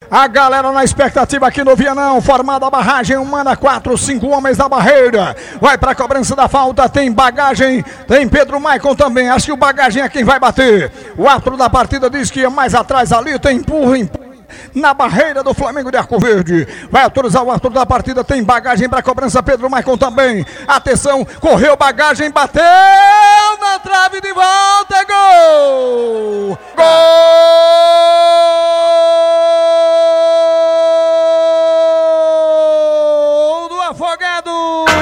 A galera na expectativa aqui no Vianão. Formada a barragem humana, 4, 5 homens da barreira. Vai pra cobrança da falta, tem Bagagem, tem Pedro Maicon também. Acho que o Bagagem é quem vai bater. O árbitro da partida diz que é mais atrás ali, tem empurra na barreira do Flamengo de Arco Verde. Vai autorizar o árbitro da partida, tem Bagagem para cobrança, Pedro Maicon também. Atenção, correu Bagagem, bateu na trave de volta, é gol! Gol do Afogado!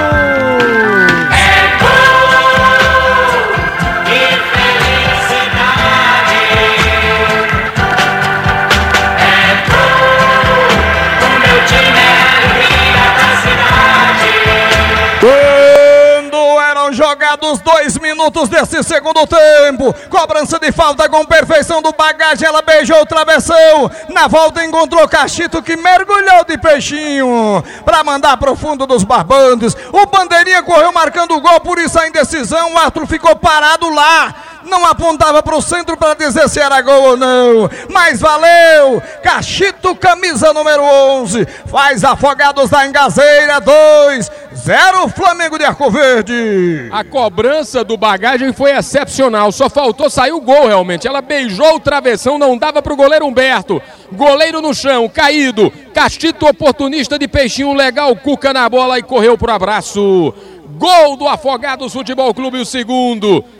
Jogados 2 minutos desse segundo tempo, cobrança de falta com perfeição do Bagagem, ela beijou o travessão, na volta encontrou Cachito que mergulhou de peixinho, para mandar pro fundo dos barbantes, o Bandeirinha correu marcando o gol, por isso a indecisão, o Arthur ficou parado lá, não apontava pro centro para dizer se era gol ou não, mas valeu, Cachito, camisa número 11, faz Afogados da Engazeira, 2-0 Flamengo de Arco Verde. A cobrança do Bagagem foi excepcional, só faltou sair o gol realmente, ela beijou o travessão, não dava pro goleiro Humberto, goleiro no chão, caído, Cachito oportunista de peixinho legal, Cuca na bola e correu pro abraço, gol do Afogados Futebol Clube, o segundo.